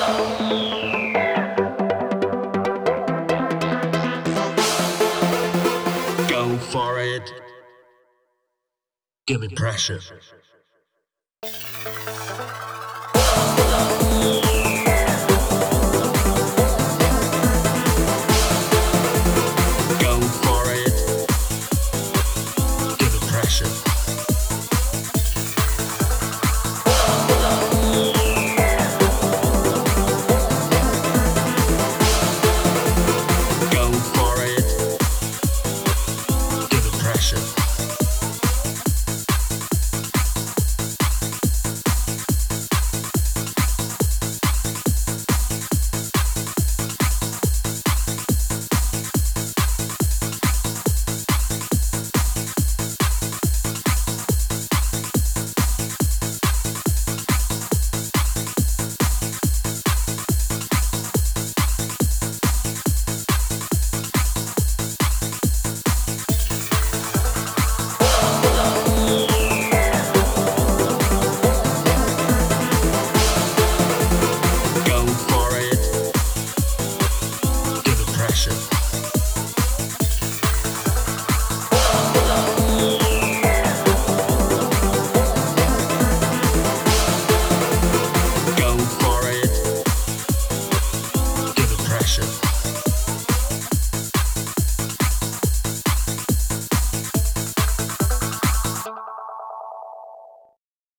Go for it. Give me pressure. Go for it. Give me pressure. Go for it. Give me pressure. Go for it. Give me pressure. Go for it. Give me pressure.